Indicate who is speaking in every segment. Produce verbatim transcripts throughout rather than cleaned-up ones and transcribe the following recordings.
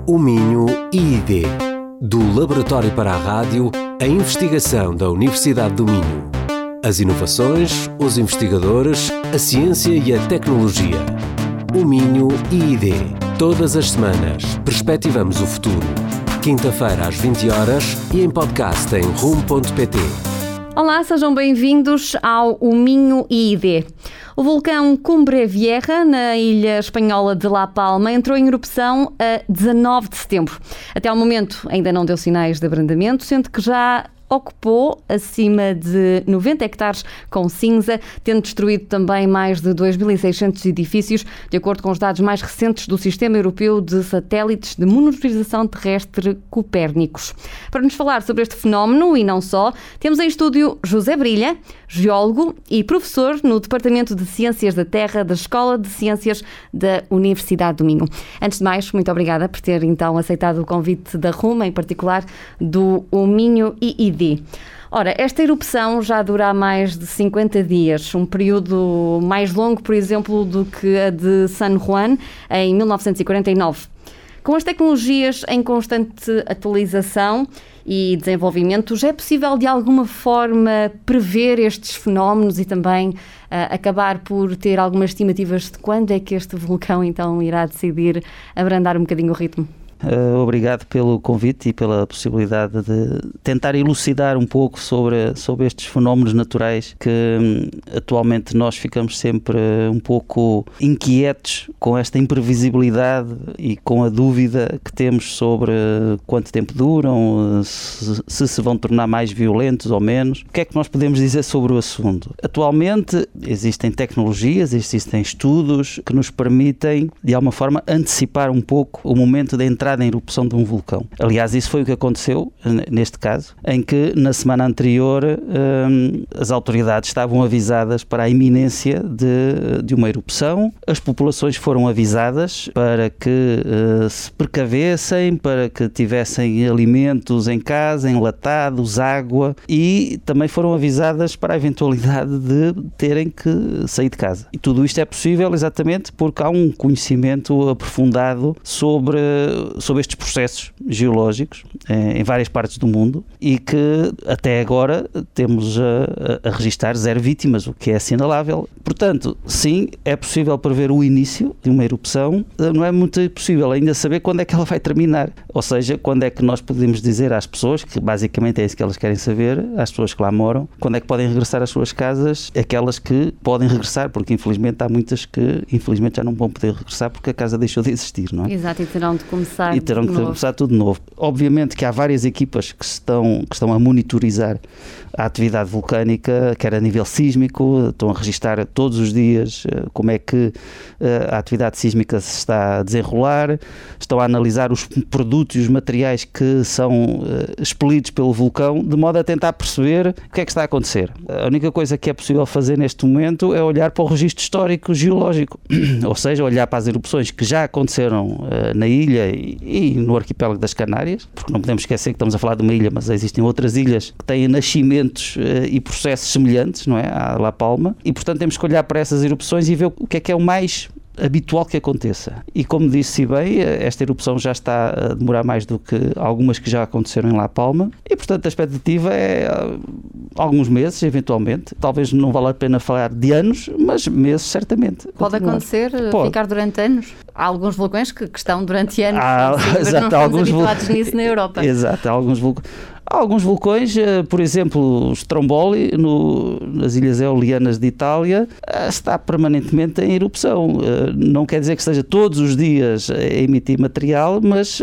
Speaker 1: O Minho I I D. Do Laboratório para a Rádio, a investigação da Universidade do Minho. As inovações, os investigadores, a ciência e a tecnologia. O Minho I I D. Todas as semanas, perspectivamos o futuro. Quinta-feira às vinte horas e em podcast em rum ponto pt.
Speaker 2: Olá, sejam bem-vindos ao O Minho I I D. O vulcão Cumbre Vieja, na ilha espanhola de La Palma, entrou em erupção a dezanove de setembro. Até ao momento ainda não deu sinais de abrandamento, sendo que já ocupou acima de noventa hectares com cinza, tendo destruído também mais de dois mil e seiscentos edifícios, de acordo com os dados mais recentes do Sistema Europeu de Satélites de Monitorização Terrestre Copérnicos. Para nos falar sobre este fenómeno e não só, temos em estúdio José Brilha, geólogo e professor no Departamento de Ciências da Terra da Escola de Ciências da Universidade do Minho. Antes de mais, muito obrigada por ter então aceitado o convite da R U M, em particular do O Minho I I D. Ora, esta erupção já dura há mais de cinquenta dias, um período mais longo, por exemplo, do que a de San Juan, em mil novecentos e quarenta e nove. Com as tecnologias em constante atualização e desenvolvimento, já é possível de alguma forma prever estes fenómenos e também uh, acabar por ter algumas estimativas de quando é que este vulcão então irá decidir abrandar um bocadinho o ritmo?
Speaker 3: Uh, obrigado pelo convite e pela possibilidade de tentar elucidar um pouco sobre, sobre estes fenómenos naturais que um, atualmente nós ficamos sempre um pouco inquietos com esta imprevisibilidade e com a dúvida que temos sobre quanto tempo duram, se, se se vão tornar mais violentos ou menos. O que é que nós podemos dizer sobre o assunto? Atualmente existem tecnologias, existem estudos que nos permitem de alguma forma antecipar um pouco o momento de entrada em erupção de um vulcão. Aliás, isso foi o que aconteceu neste caso, em que na semana anterior hum, as autoridades estavam avisadas para a iminência de, de uma erupção, as populações foram avisadas para que uh, se precavessem, para que tivessem alimentos em casa, enlatados, água, e também foram avisadas para a eventualidade de terem que sair de casa. E tudo isto é possível exatamente porque há um conhecimento aprofundado sobre sobre estes processos geológicos eh, em várias partes do mundo e que até agora temos a, a, a registrar zero vítimas, o que é assinalável. Portanto, sim, é possível prever o início de uma erupção, não é muito possível ainda saber quando é que ela vai terminar, ou seja, quando é que nós podemos dizer às pessoas, que basicamente é isso que elas querem saber, às pessoas que lá moram, quando é que podem regressar às suas casas, aquelas que podem regressar, porque infelizmente há muitas que infelizmente já não vão poder regressar porque a casa deixou de existir, não é?
Speaker 2: Exato, e terão de começar
Speaker 3: E terão que
Speaker 2: novo.
Speaker 3: começar tudo de novo. Obviamente que há várias equipas que estão, que estão a monitorizar a atividade vulcânica, quer a nível sísmico, estão a registar todos os dias como é que a atividade sísmica se está a desenrolar, estão a analisar os produtos e os materiais que são expelidos pelo vulcão, de modo a tentar perceber o que é que está a acontecer. A única coisa que é possível fazer neste momento é olhar para o registro histórico geológico, ou seja, olhar para as erupções que já aconteceram na ilha e, e no arquipélago das Canárias, porque não podemos esquecer que estamos a falar de uma ilha, mas existem outras ilhas que têm nascimentos e processos semelhantes, não é, à La Palma, e portanto temos que olhar para essas erupções e ver o que é que é o mais habitual que aconteça. E como disse bem, esta erupção já está a demorar mais do que algumas que já aconteceram em La Palma e portanto a expectativa é alguns meses, eventualmente. Talvez não valha a pena falar de anos, mas meses certamente.
Speaker 2: Pode
Speaker 3: continuar.
Speaker 2: acontecer,
Speaker 3: Pode.
Speaker 2: Ficar durante anos? Há alguns vulcões que, que estão durante anos,
Speaker 3: há,
Speaker 2: sim, mas
Speaker 3: exato,
Speaker 2: não estamos
Speaker 3: alguns
Speaker 2: habituados
Speaker 3: vul...
Speaker 2: nisso na Europa.
Speaker 3: Exato, há alguns vulcões. Há alguns vulcões, por exemplo, o Stromboli, no, nas Ilhas Eolianas de Itália, está permanentemente em erupção. Não quer dizer que esteja todos os dias a emitir material, mas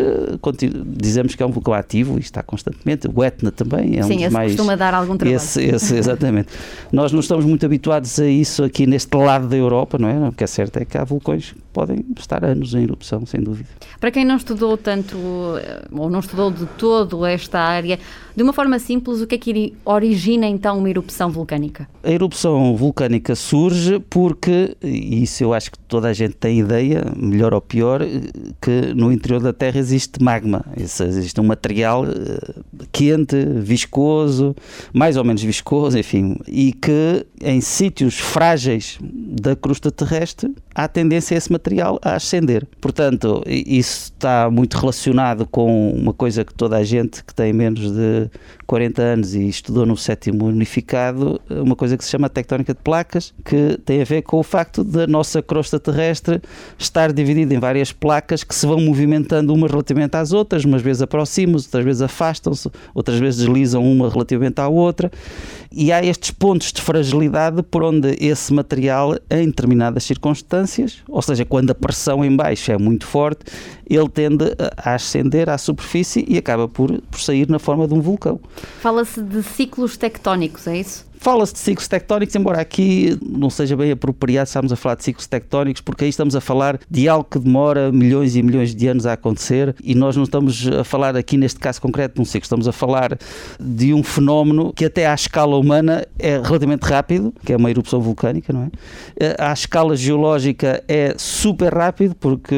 Speaker 3: dizemos que é um vulcão ativo e está constantemente. O Etna também é
Speaker 2: Sim,
Speaker 3: um dos
Speaker 2: esse
Speaker 3: mais...
Speaker 2: costuma dar algum trabalho.
Speaker 3: Esse, esse, exatamente. Nós não estamos muito habituados a isso aqui neste lado da Europa, não é? O que é certo é que há vulcões que podem estar anos em erupção, sem dúvida.
Speaker 2: Para quem não estudou tanto, ou não estudou de todo esta área, de uma forma simples, o que é que origina então uma erupção vulcânica? A
Speaker 3: erupção vulcânica surge porque, e isso eu acho que toda a gente tem ideia, melhor ou pior, que no interior da Terra existe magma, existe um material quente, viscoso, mais ou menos viscoso, enfim, e que em sítios frágeis da crosta terrestre, há tendência a esse material a ascender. Portanto, isso está muito relacionado com uma coisa que toda a gente que tem menos de quarenta anos e estudou no sétimo unificado, uma coisa que se chama tectónica de placas, que tem a ver com o facto da nossa crosta terrestre estar dividida em várias placas que se vão movimentando umas relativamente às outras, umas vezes aproximam-se, outras vezes afastam-se, outras vezes deslizam uma relativamente à outra, e há estes pontos de fragilidade por onde esse material, em determinadas circunstâncias, ou seja, quando a pressão em baixo é muito forte, ele tende a ascender à superfície e acaba por, por sair na forma de um vulcão.
Speaker 2: Fala-se de ciclos tectónicos, é isso?
Speaker 3: Fala-se de ciclos tectónicos, embora aqui não seja bem apropriado estarmos a falar de ciclos tectónicos, porque aí estamos a falar de algo que demora milhões e milhões de anos a acontecer, e nós não estamos a falar aqui neste caso concreto de um ciclo, estamos a falar de um fenómeno que até à escala humana é relativamente rápido, que é uma erupção vulcânica, não é? À escala geológica é super rápido, porque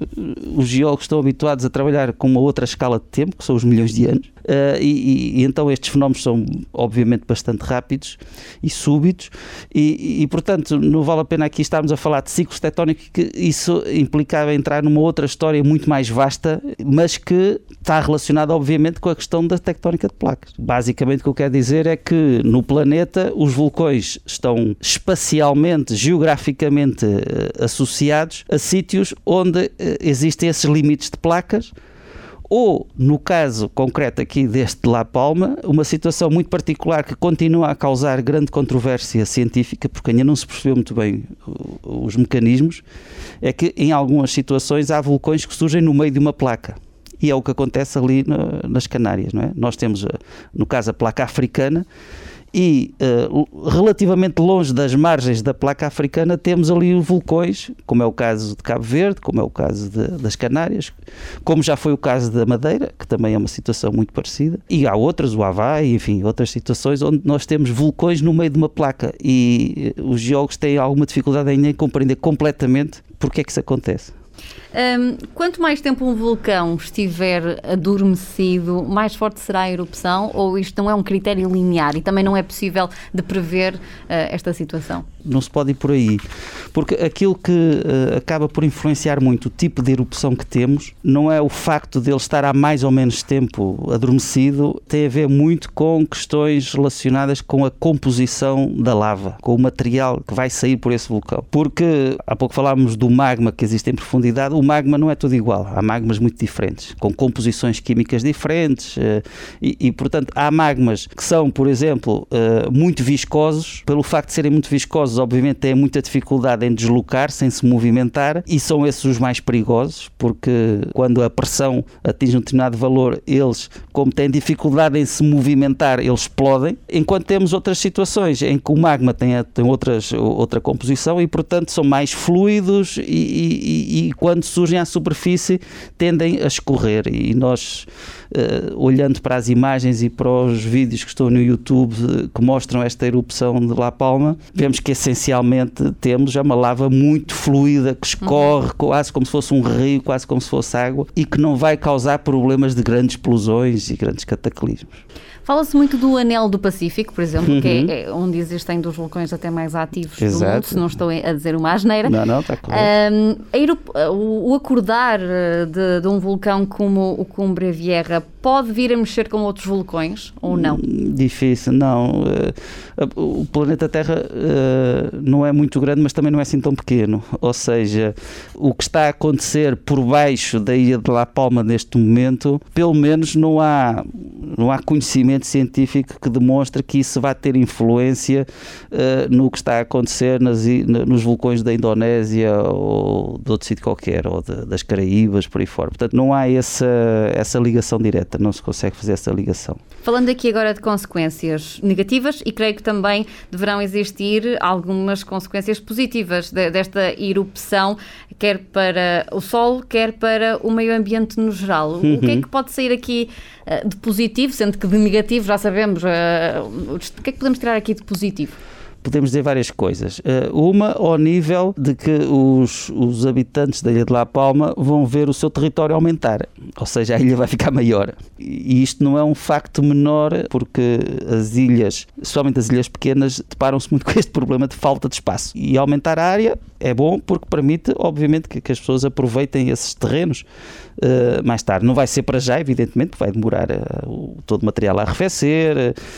Speaker 3: os geólogos estão habituados a trabalhar com uma outra escala de tempo, que são os milhões de anos, uh, e, e, e então estes fenómenos são obviamente bastante rápidos e súbitos, e, e portanto não vale a pena aqui estarmos a falar de ciclos tectónicos, que isso implicava entrar numa outra história muito mais vasta, mas que está relacionada obviamente com a questão da tectónica de placas. Basicamente o que eu quero dizer é que no planeta os vulcões estão espacialmente, geograficamente associados a sítios onde existem esses limites de placas, ou, no caso concreto aqui deste de La Palma, uma situação muito particular que continua a causar grande controvérsia científica, porque ainda não se percebeu muito bem os mecanismos, é que em algumas situações há vulcões que surgem no meio de uma placa. E é o que acontece ali nas Canárias, não é? Nós temos, no caso, a placa africana, e uh, relativamente longe das margens da placa africana temos ali os vulcões, como é o caso de Cabo Verde, como é o caso de, das Canárias, como já foi o caso da Madeira, que também é uma situação muito parecida, e há outras, o Havaí, enfim, outras situações onde nós temos vulcões no meio de uma placa, e os geólogos têm alguma dificuldade em compreender completamente porque é que isso acontece.
Speaker 2: Um, quanto mais tempo um vulcão estiver adormecido, mais forte será a erupção, ou isto não é um critério linear e também não é possível de prever uh, esta situação?
Speaker 3: Não se pode ir por aí, porque aquilo que uh, acaba por influenciar muito o tipo de erupção que temos não é o facto de ele estar há mais ou menos tempo adormecido, tem a ver muito com questões relacionadas com a composição da lava, com o material que vai sair por esse vulcão. Porque há pouco falámos do magma que existe em profundidade, o magma não é tudo igual, há magmas muito diferentes, com composições químicas diferentes, uh, e, e portanto há magmas que são, por exemplo, uh, muito viscosos, pelo facto de serem muito viscosos obviamente têm muita dificuldade em deslocar, sem se movimentar, e são esses os mais perigosos, porque quando a pressão atinge um determinado valor, eles, como têm dificuldade em se movimentar, eles explodem, enquanto temos outras situações em que o magma tem, tem outras, outra composição e, portanto, são mais fluidos e, e, e quando surgem à superfície tendem a escorrer, e nós, uh, olhando para as imagens e para os vídeos que estão no YouTube uh, que mostram esta erupção de La Palma, vemos que essencialmente temos uma lava muito fluida que escorre quase como se fosse um rio, quase como se fosse água, e que não vai causar problemas de grandes explosões e grandes cataclismos.
Speaker 2: Fala-se muito do Anel do Pacífico, por exemplo, uhum. que é, é onde existem dos vulcões até mais ativos Exato. do mundo, se não estou a dizer uma asneira.
Speaker 3: Não, não, está correto.
Speaker 2: Um, o acordar de, de um vulcão como o Cumbre Vieja pode vir a mexer com outros vulcões ou não?
Speaker 3: Difícil, não. O planeta Terra não é muito grande, mas também não é assim tão pequeno. Ou seja, o que está a acontecer por baixo da ilha de La Palma neste momento, pelo menos não há, não há conhecimento científico que demonstre que isso vai ter influência uh, no que está a acontecer nas, nos vulcões da Indonésia ou de outro sítio qualquer, ou de, das Caraíbas, por aí fora. Portanto, não há essa, essa ligação direta, não se consegue fazer essa ligação.
Speaker 2: Falando aqui agora de consequências negativas, e creio que também deverão existir algumas consequências positivas de, desta erupção, quer para o solo, quer para o meio ambiente no geral. Uhum. O que é que pode sair aqui uh, de positivo, sendo que de negativo já sabemos, uh, o que é que podemos tirar aqui de positivo?
Speaker 3: podemos dizer várias coisas. Uma, ao nível de que os, os habitantes da Ilha de La Palma vão ver o seu território aumentar, ou seja, a ilha vai ficar maior. E isto não é um facto menor, porque as ilhas, especialmente as ilhas pequenas, deparam-se muito com este problema de falta de espaço. E aumentar a área é bom porque permite, obviamente, que, que as pessoas aproveitem esses terrenos uh, mais tarde. Não vai ser para já, evidentemente, porque vai demorar uh, o, todo o material a arrefecer.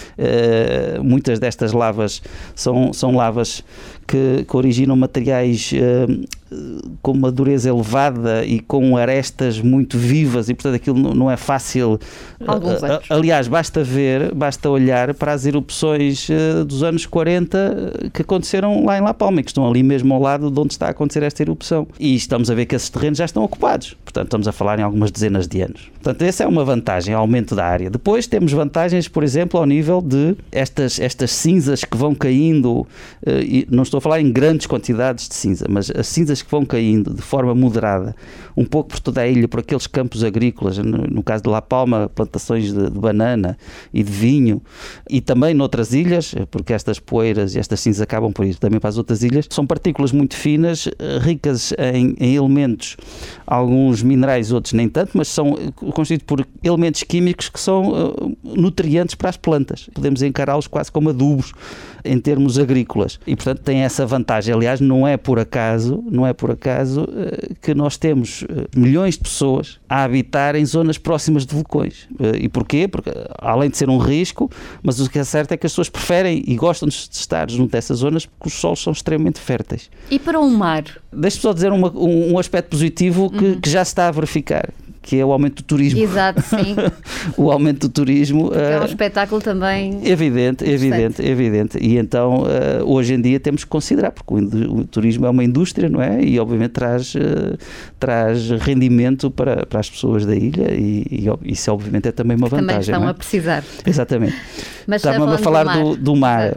Speaker 3: Uh, muitas destas lavas são, são lavas que, que originam materiais uh, com uma dureza elevada e com arestas muito vivas, e portanto aquilo não é fácil.
Speaker 2: Alguns anos.
Speaker 3: Aliás, basta ver, basta olhar para as erupções uh, dos anos quarenta que aconteceram lá em La Palma, que estão ali mesmo ao lado de onde está a acontecer esta erupção. E estamos a ver que esses terrenos já estão ocupados. Portanto, estamos a falar em algumas dezenas de anos. Portanto, essa é uma vantagem, aumento da área. Depois temos vantagens, por exemplo, ao nível de estas, estas cinzas que vão caindo, uh, e não estou a falar em grandes quantidades de cinza, mas as cinzas que vão caindo de forma moderada, um pouco por toda a ilha, por aqueles campos agrícolas, no, no caso de La Palma, plantações de, de banana e de vinho, e também noutras ilhas, porque estas poeiras e estas cinzas acabam por ir também para as outras ilhas, são partículas muito finas, ricas em, em elementos, alguns minerais, outros nem tanto, mas são constituídos por elementos químicos que são uh, nutrientes para as plantas. Podemos encará-los quase como adubos em termos agrícolas. E, portanto, tem essa vantagem. Aliás, não é por acaso, não é por acaso uh, que nós temos uh, milhões de pessoas a habitar em zonas próximas de vulcões. Uh, e porquê? Porque, além de ser um risco, mas o que é certo é que as pessoas preferem e gostam de estar junto dessas zonas porque os solos são extremamente férteis.
Speaker 2: E para o mar?
Speaker 3: Deixe-me só dizer uma, um, um aspecto positivo que, uhum. que já se está a verificar, que é o aumento do turismo.
Speaker 2: Exato, sim.
Speaker 3: O aumento do turismo.
Speaker 2: É um uh, espetáculo também.
Speaker 3: Evidente, evidente, evidente. E então, uh, hoje em dia temos que considerar, porque o, o turismo é uma indústria, não é? E obviamente traz, uh, traz rendimento para, para as pessoas da ilha e, e isso obviamente é também uma
Speaker 2: que
Speaker 3: vantagem.
Speaker 2: Também estão
Speaker 3: não é?
Speaker 2: a precisar.
Speaker 3: Exatamente.
Speaker 2: Mas
Speaker 3: estava a falar do mar. Do, do mar.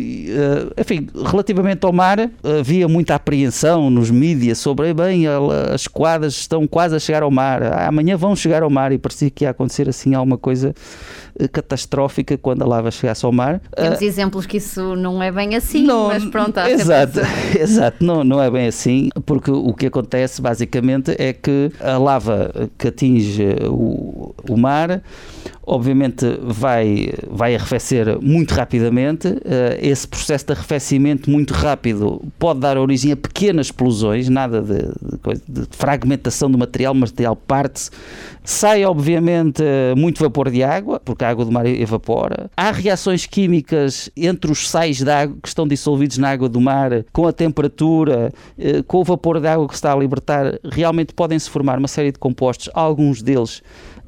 Speaker 2: Uh,
Speaker 3: enfim, relativamente ao mar, havia muita apreensão nos mídias sobre, bem, as quadras estão quase a chegar ao mar, ah, amanhã vão chegar ao mar, e parecia que ia acontecer assim alguma coisa catastrófica quando a lava chegasse ao mar.
Speaker 2: Temos
Speaker 3: uh,
Speaker 2: exemplos que isso não é bem assim,
Speaker 3: não,
Speaker 2: mas pronto. Há
Speaker 3: exato, exato, não, não é bem assim, porque o que acontece basicamente é que a lava que atinge o, o mar, obviamente vai, vai arrefecer muito rapidamente. Uh, esse processo de arrefecimento muito rápido pode dar origem a pequenas explosões, nada de, de, de fragmentação do material, o material parte-se. Sai, obviamente, muito vapor de água, porque a água do mar evapora. Há reações químicas entre os sais de água que estão dissolvidos na água do mar, com a temperatura, com o vapor de água que se está a libertar, realmente podem-se formar uma série de compostos, alguns deles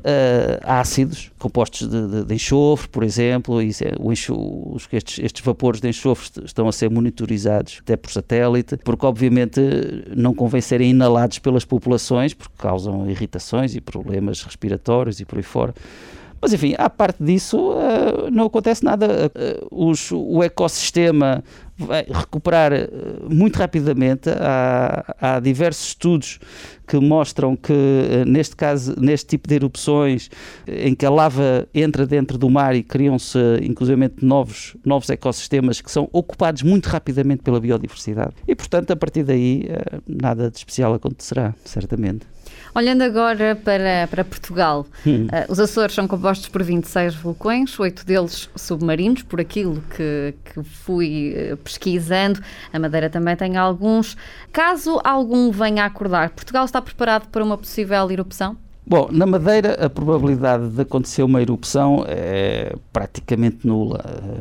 Speaker 3: Uh, ácidos, compostos de, de, de enxofre, por exemplo, e o enxofre, estes, estes vapores de enxofre estão a ser monitorizados até por satélite, porque obviamente não convém serem inalados pelas populações, porque causam irritações e problemas respiratórios e por aí fora. Mas enfim, à parte disso, uh, não acontece nada. Uh, os, o ecossistema vai recuperar uh, muito rapidamente. Há, há diversos estudos que mostram que, uh, neste caso, neste tipo de erupções, em que a lava entra dentro do mar e criam-se, uh, inclusivamente, novos, novos ecossistemas que são ocupados muito rapidamente pela biodiversidade. E, portanto, a partir daí, uh, nada de especial acontecerá, certamente.
Speaker 2: Olhando agora para, para Portugal, hum. uh, os Açores são compostos por vinte e seis vulcões, oito deles submarinos, por aquilo que, que fui uh, pesquisando. A Madeira também tem alguns. Caso algum venha a acordar, Portugal está preparado para uma possível erupção?
Speaker 3: Bom, na Madeira a probabilidade de acontecer uma erupção é praticamente nula.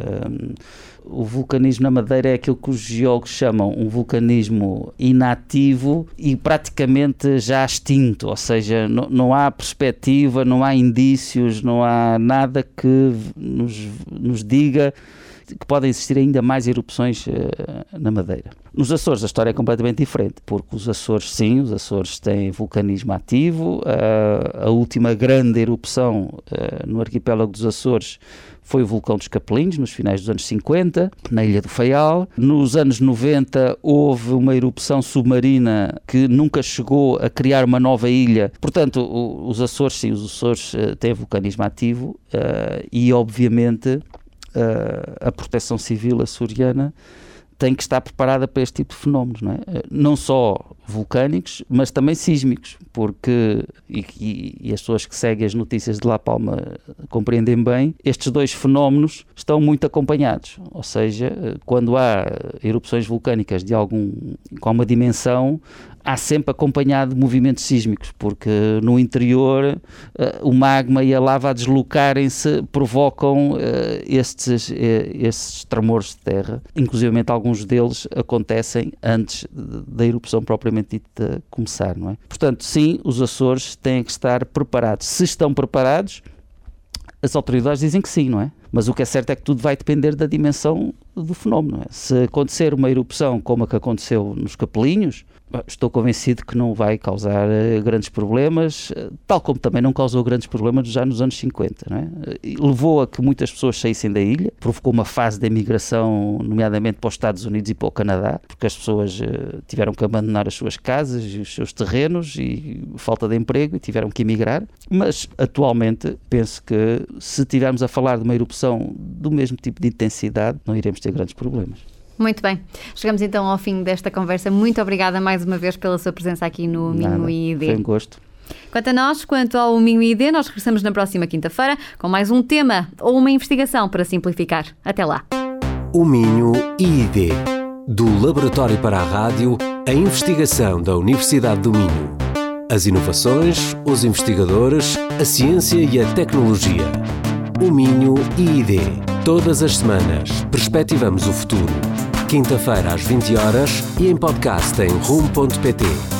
Speaker 3: O vulcanismo na Madeira é aquilo que os geólogos chamam um vulcanismo inativo e praticamente já extinto, ou seja, não, não há perspectiva, não há indícios, não há nada que nos, nos diga que podem existir ainda mais erupções uh, na Madeira. Nos Açores a história é completamente diferente, porque os Açores, sim, os Açores têm vulcanismo ativo. Uh, a última grande erupção uh, no arquipélago dos Açores foi o vulcão dos Capelinhos, nos finais dos anos cinquenta, na Ilha do Faial. Nos anos noventa houve uma erupção submarina que nunca chegou a criar uma nova ilha. Portanto, o, os Açores, sim, os Açores uh, têm vulcanismo ativo uh, e, obviamente, Uh, a Proteção Civil açoriana tem que estar preparada para este tipo de fenómenos, não é? Não só vulcânicos, mas também sísmicos, porque, e, e, e as pessoas que seguem as notícias de La Palma compreendem bem, estes dois fenómenos estão muito acompanhados, ou seja, quando há erupções vulcânicas de algum, com uma dimensão, há sempre acompanhado de movimentos sísmicos, porque no interior uh, o magma e a lava a deslocarem-se provocam uh, estes, uh, estes tremores de terra. Inclusive alguns deles acontecem antes da erupção propriamente dita começar, não é? Portanto, sim, os Açores têm que estar preparados. Se estão preparados, as autoridades dizem que sim, não é? Mas o que é certo é que tudo vai depender da dimensão do fenómeno, não é? Se acontecer uma erupção como a que aconteceu nos Capelinhos, estou convencido que não vai causar uh, grandes problemas, uh, tal como também não causou grandes problemas já nos anos cinquenta, não é? Uh, levou a que muitas pessoas saíssem da ilha, provocou uma fase de emigração, nomeadamente para os Estados Unidos e para o Canadá, porque as pessoas uh, tiveram que abandonar as suas casas e os seus terrenos e falta de emprego e tiveram que emigrar, mas atualmente penso que se estivermos a falar de uma erupção do mesmo tipo de intensidade, não iremos ter grandes problemas.
Speaker 2: Muito bem. Chegamos então ao fim desta conversa. Muito obrigada mais uma vez pela sua presença aqui no Minho I D.
Speaker 3: Foi um gosto.
Speaker 2: Quanto a nós, quanto ao Minho I D, nós regressamos na próxima quinta-feira com mais um tema ou uma investigação para simplificar. Até lá.
Speaker 1: O Minho I D. Do Laboratório para a Rádio, a investigação da Universidade do Minho. As inovações, os investigadores, a ciência e a tecnologia. O Minho I D. Todas as semanas, perspectivamos o futuro. Quinta-feira às vinte horas e em podcast em rumo ponto pt.